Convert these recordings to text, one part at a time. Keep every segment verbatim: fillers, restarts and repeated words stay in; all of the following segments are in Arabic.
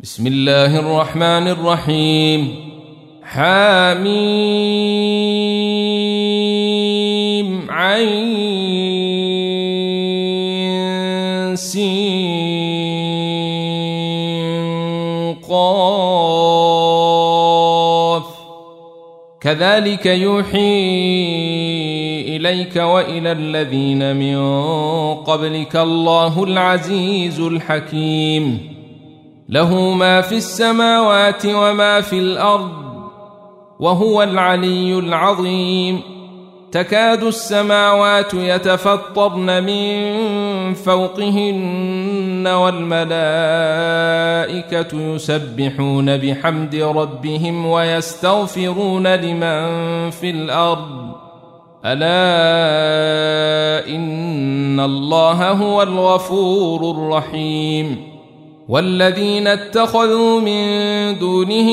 بسم الله الرحمن الرحيم. حميم عين سين قاف كذلك يوحي إليك وإلى الذين من قبلك الله العزيز الحكيم. له ما في السماوات وما في الأرض وهو العلي العظيم. تكاد السماوات يتفطرن من فوقهن والملائكة يسبحون بحمد ربهم ويستغفرون لمن في الأرض ألا إن الله هو الغفور الرحيم. والذين اتخذوا من دونه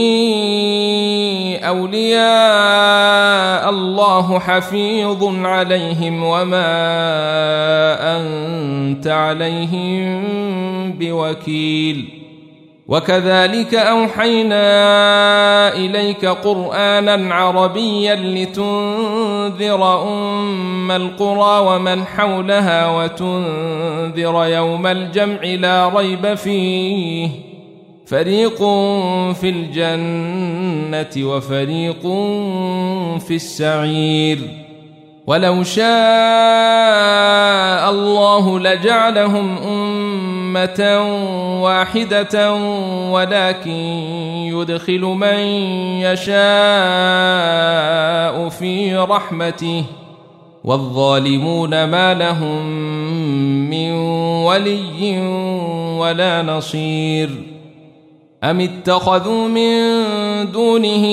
أولياء الله حفيظ عليهم وما أنت عليهم بوكيل. وكذلك أوحينا إليك قرآنا عربيا لتنذر أم القرى ومن حولها وتنذر يوم الجمع لا ريب فيه فريق في الجنة وفريق في السعير. ولو شاء الله لجعلهم أمة واحدة ولكن يدخل من يشاء في رحمته والظالمون ما لهم من ولي ولا نصير. أم اتخذوا من دونه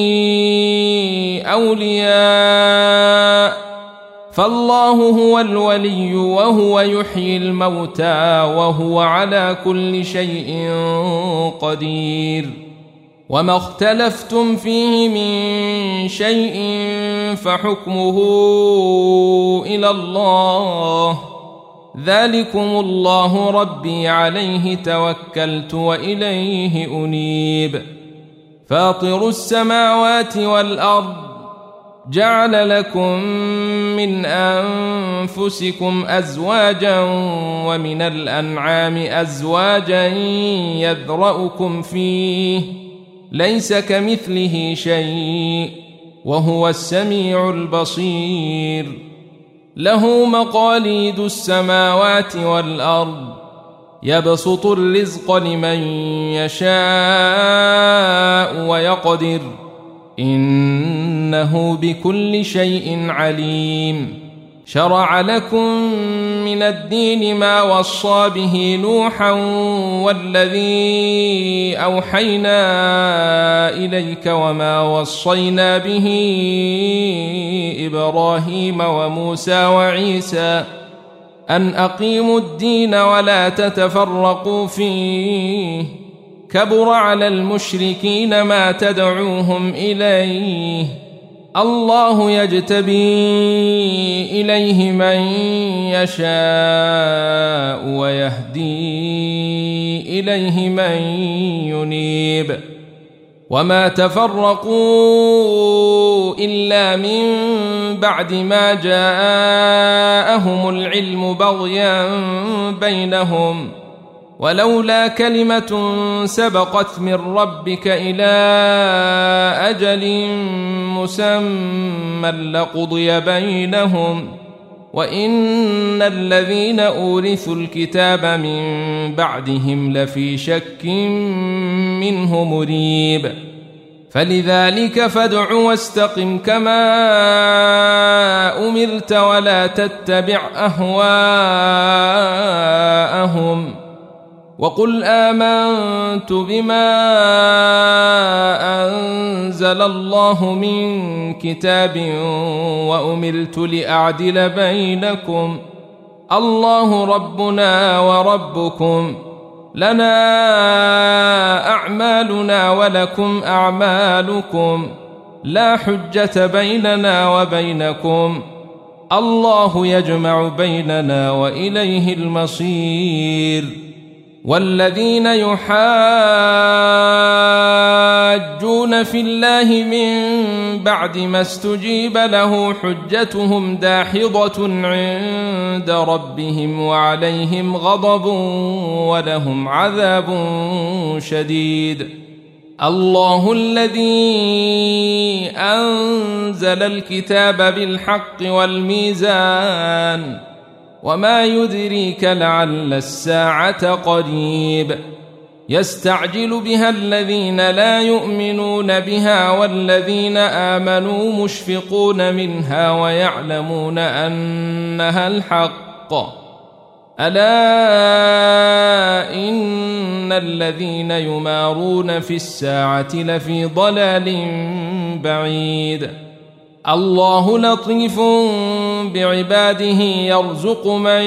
أولياء فالله هو الولي وهو يحيي الموتى وهو على كل شيء قدير. وما اختلفتم فيه من شيء فحكمه إلى الله ذلكم الله ربي عليه توكلت وإليه أنيب. فاطر السماوات والأرض جعل لكم من أنفسكم أزواجا ومن الأنعام أزواجا يذرأكم فيه ليس كمثله شيء وهو السميع البصير. له مقاليد السماوات والأرض يبسط الرزق لمن يشاء ويقدر إنه بكل شيء عليم. شرع لكم من الدين ما وصى به نوحا والذي أوحينا إليك وما وصينا به إبراهيم وموسى وعيسى أن أقيموا الدين ولا تتفرقوا فيه كبر على المشركين ما تدعوهم إليه الله يجتبي إليه من يشاء ويهدي إليه من ينيب. وما تفرقوا إلا من بعد ما جاءهم العلم بغيا بينهم ولولا كلمة سبقت من ربك إلى أجل مسمى لقضي بينهم وإن الذين أورثوا الكتاب من بعدهم لفي شك منه مريب. فلذلك فادع واستقم كما أمرت ولا تتبع أهواءهم وقل آمنت بما أنزل الله من كتاب وأمرت لأعدل بينكم الله ربنا وربكم لنا أعمالنا ولكم أعمالكم لا حجة بيننا وبينكم الله يجمع بيننا وإليه المصير. والذين يحاولون في الله من بعد ما استجيب له حجتهم داحضة عند ربهم وعليهم غضب ولهم عذاب شديد. الله الذي أنزل الكتاب بالحق والميزان وما يدريك لعل الساعة قريب يستعجل بها الذين لا يؤمنون بها والذين آمنوا مشفقون منها ويعلمون أنها الحق ألا إن الذين يمارون في الساعة لفي ضلال بعيد. الله لطيف بعباده يرزق من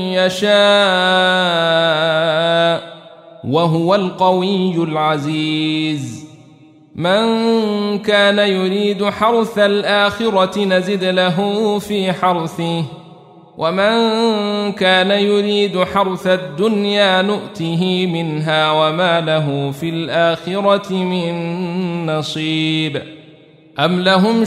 يشاء وهو القوي العزيز. من كان يريد حرث الآخرة نزد له في حرثه ومن كان يريد حرث الدنيا نؤته منها وما له في الآخرة من نصيب. أم لهم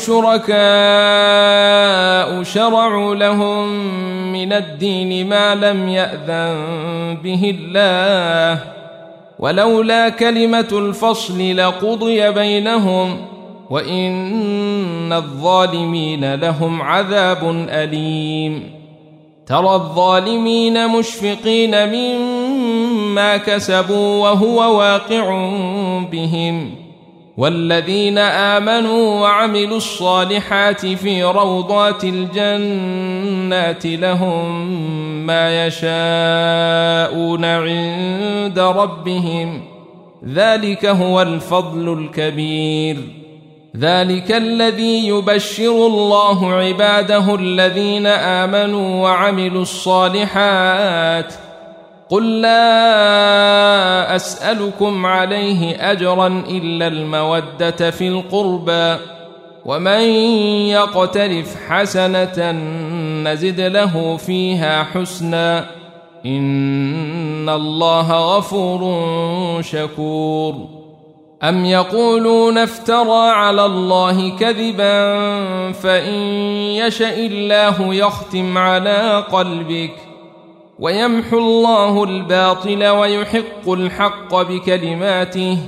شركاء شرعوا لهم من الدين ما لم يأذن به الله ولولا كلمة الفصل لقضي بينهم وإن الظالمين لهم عذاب أليم. ترى الظالمين مشفقين مما كسبوا وهو واقع بهم والذين آمنوا وعملوا الصالحات في روضات الجنات لهم ما يشاءون عند ربهم ذلك هو الفضل الكبير. ذلك الذي يبشر الله عباده الذين آمنوا وعملوا الصالحات قل لا أسألكم عليه أجرا إلا المودة في القربى ومن يقترف حسنة نزد له فيها حسنا إن الله غفور شكور. أم يقولون افترى على الله كذبا فإن يشأ الله يختم على قلبك ويمحو الله الباطل ويحق الحق بكلماته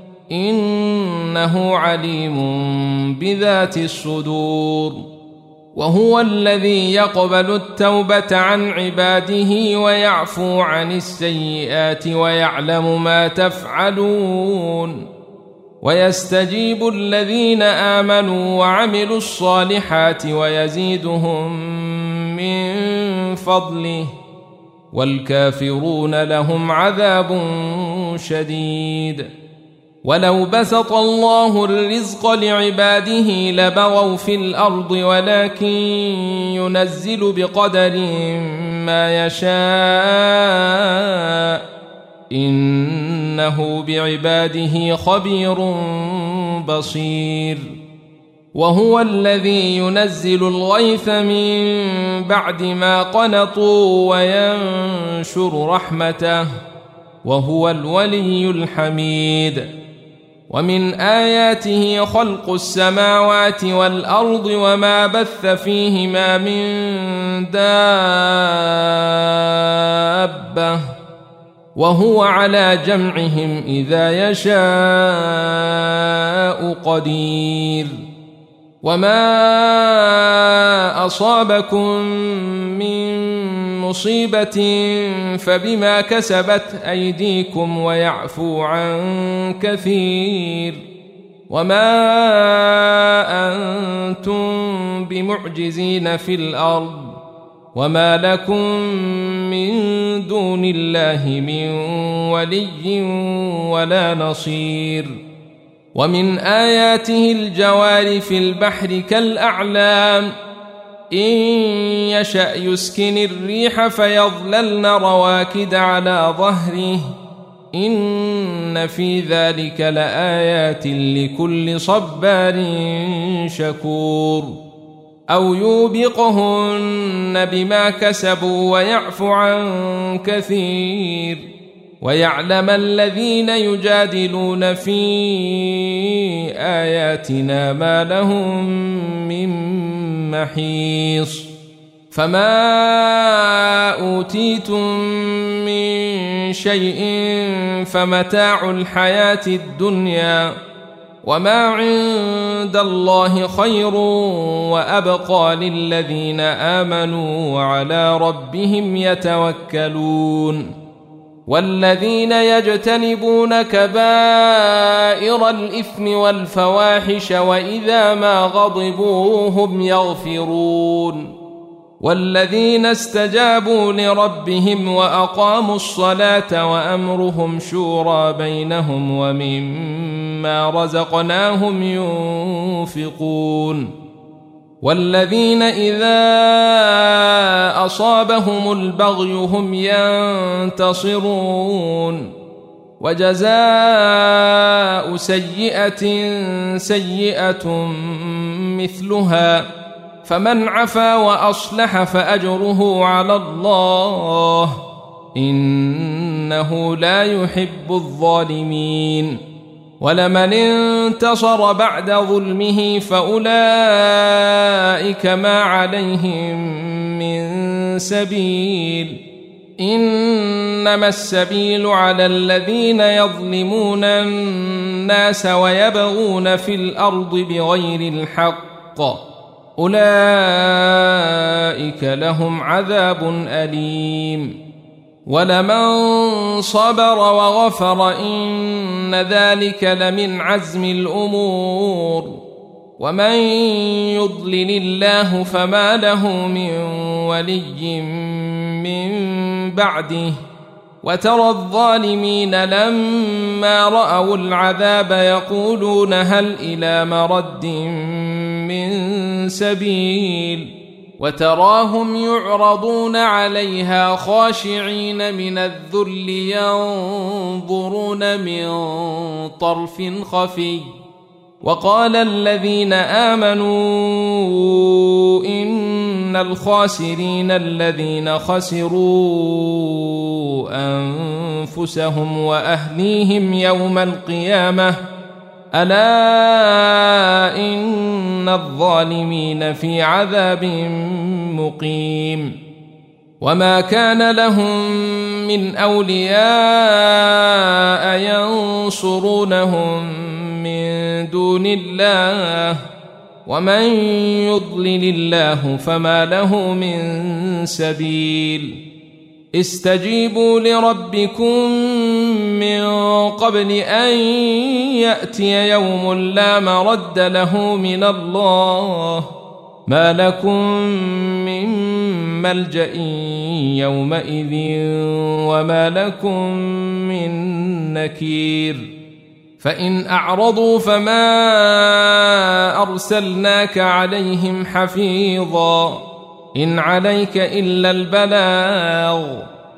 إنه عليم بذات الصدور. وهو الذي يقبل التوبة عن عباده ويعفو عن السيئات ويعلم ما تفعلون ويستجيب الذين آمنوا وعملوا الصالحات ويزيدهم من فضله والكافرون لهم عذاب شديد. ولو بسط الله الرزق لعباده لبغوا في الأرض ولكن ينزل بقدر ما يشاء إنه بعباده خبير بصير. وهو الذي ينزل الغيث من بعد ما قنطوا وينشر رحمته وهو الولي الحميد. ومن آياته خلق السماوات والأرض وما بث فيهما من دابة وهو على جمعهم إذا يشاء قدير. وما أصابكم من مصيبة فبما كسبت أيديكم ويعفو عن كثير وما أنتم بمعجزين في الأرض وما لكم من دون الله من ولي ولا نصير. ومن آياته الجوار في البحر كالأعلام إن يشأ يسكن الريح فيظللن رواكد على ظهره إن في ذلك لآيات لكل صبار شكور. أو يوبقهن بما كسبوا ويعفو عن كثير ويعلم الذين يجادلون في آياتنا ما لهم من محيص فما أوتيتم من شيء فمتاع الحياة الدنيا وما عند الله خير وأبقى للذين آمنوا وعلى ربهم يتوكلون والذين يجتنبون كبائر الإثم والفواحش وإذا ما غضبوا هم يغفرون والذين استجابوا لربهم وأقاموا الصلاة وأمرهم شورى بينهم ومما رزقناهم ينفقون والذين إذا أصابهم البغي هم ينتصرون وجزاء سيئة سيئة مثلها فمن عفا وأصلح فأجره على الله إنه لا يحب الظالمين ولمن انتصر بعد ظلمه فأولئك ما عليهم من سبيل إنما السبيل على الذين يظلمون الناس ويبغون في الأرض بغير الحق أولئك لهم عذاب أليم ولمن صبر وغفر إن ذلك لمن عزم الأمور ومن يضلل الله فما له من ولي من بعده وترى الظالمين لما رأوا العذاب يقولون هل إلى مرد من سبيل وتراهم يعرضون عليها خاشعين من الذل ينظرون من طرف خفي وقال الذين آمنوا إن الخاسرين الذين خسروا أنفسهم وأهليهم يوم القيامة ألا إن الظالمين في عذاب مقيم وما كان لهم من أولياء ينصرونهم من دون الله ومن يضلل الله فما له من سبيل استجيبوا لربكم من قبل أن يأتي يوم لا مرد له من الله ما لكم من ملجأ يومئذ وما لكم من نكير فإن أعرضوا فما أرسلناك عليهم حفيظا إن عليك إلا البلاغ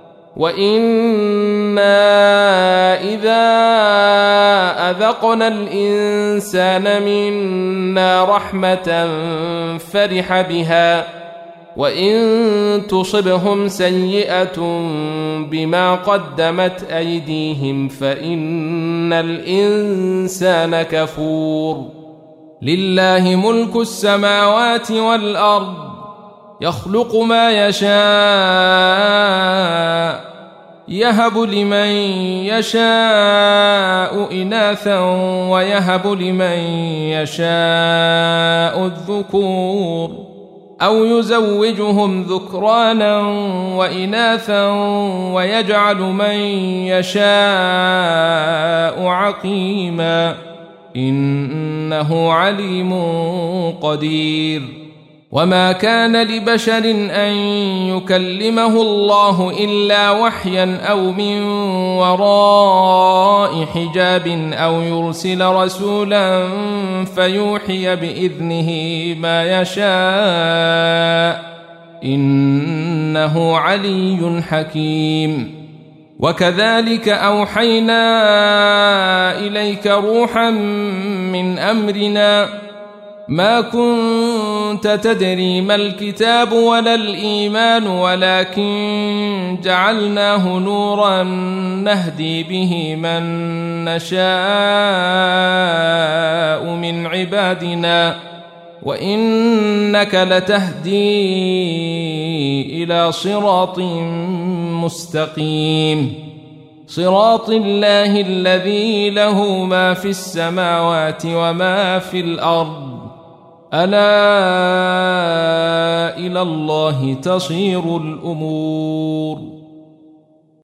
وإنا إذا أذقنا الإنسان منا رحمة فرح بها وإن تصبهم سيئة بما قدمت أيديهم فإن الإنسان كفور لله ملك السماوات والأرض يخلق ما يشاء يهب لمن يشاء إناثا ويهب لمن يشاء الذكور أو يزوجهم ذكرانا وإناثا ويجعل من يشاء عقيما إنه عليم قدير وما كان لبشر أن يكلمه الله إلا وحيا أو من وراء حجاب أو يرسل رسولا فيوحي بإذنه ما يشاء إنه علي حكيم وكذلك أوحينا إليك روحا من أمرنا ما كنت تدري ما الكتاب ولا الإيمان ولكن جعلناه نورا نهدي به من نشاء من عبادنا وإنك لتهدي إلى صراط مستقيم صراط الله الذي له ما في السماوات وما في الأرض ألا إلى الله تصير الأمور